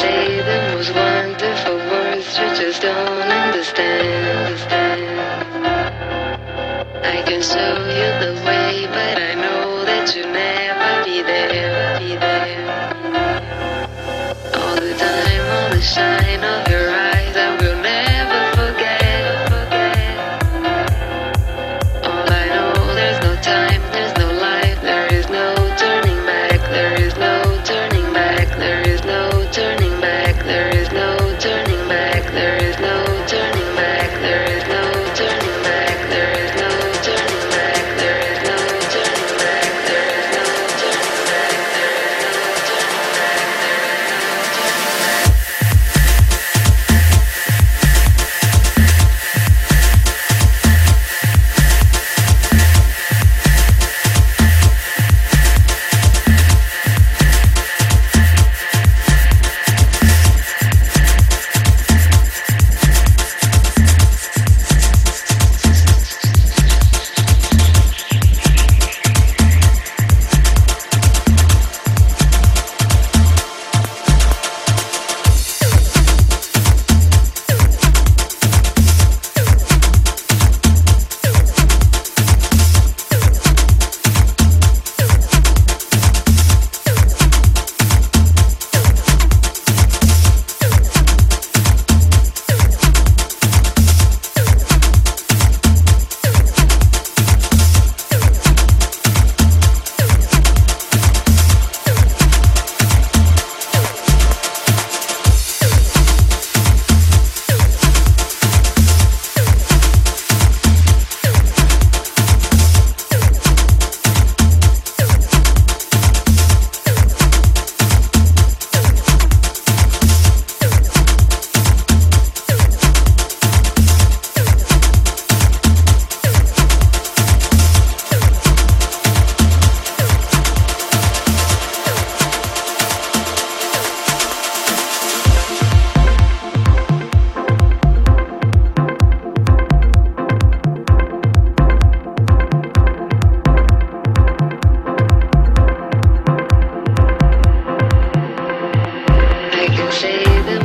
say the most wonderful words you just don't understand. I can show you the way, but I know that you'll never be there. All the time, all the shine of your eyes, I will never forget. All I know, there's no time, there's no life, there is no turning back, there is no turning back, there is no turning back, there is no turning back, there is no turning back, there is no turning back, there is no turning back, there is no turning back, there is no turning back, there is no I can say the